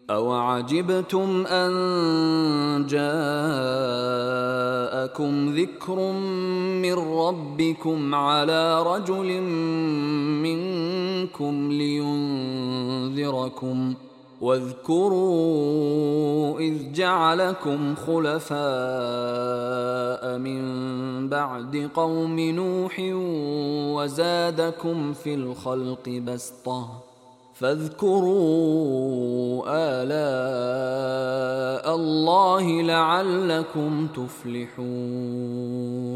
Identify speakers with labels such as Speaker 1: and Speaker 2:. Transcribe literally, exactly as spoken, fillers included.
Speaker 1: أَوَعَجِبْتُمْ أَنْ جَاءَكُمْ ذِكْرٌ مِّنْ رَبِّكُمْ عَلَى رَجُلٍ مِّنْكُمْ لِيُنْذِرَكُمْ ۖ وَاذْكُرُوا إِذْ جَعَلَكُمْ خُلَفَاءَ مِنْ بَعْدِ قَوْمِ نُوحٍ وَزَادَكُمْ فِي الْخَلْقِ بَسْطَةً ۖ فاذكروا آلاء الله لعلكم تفلحون.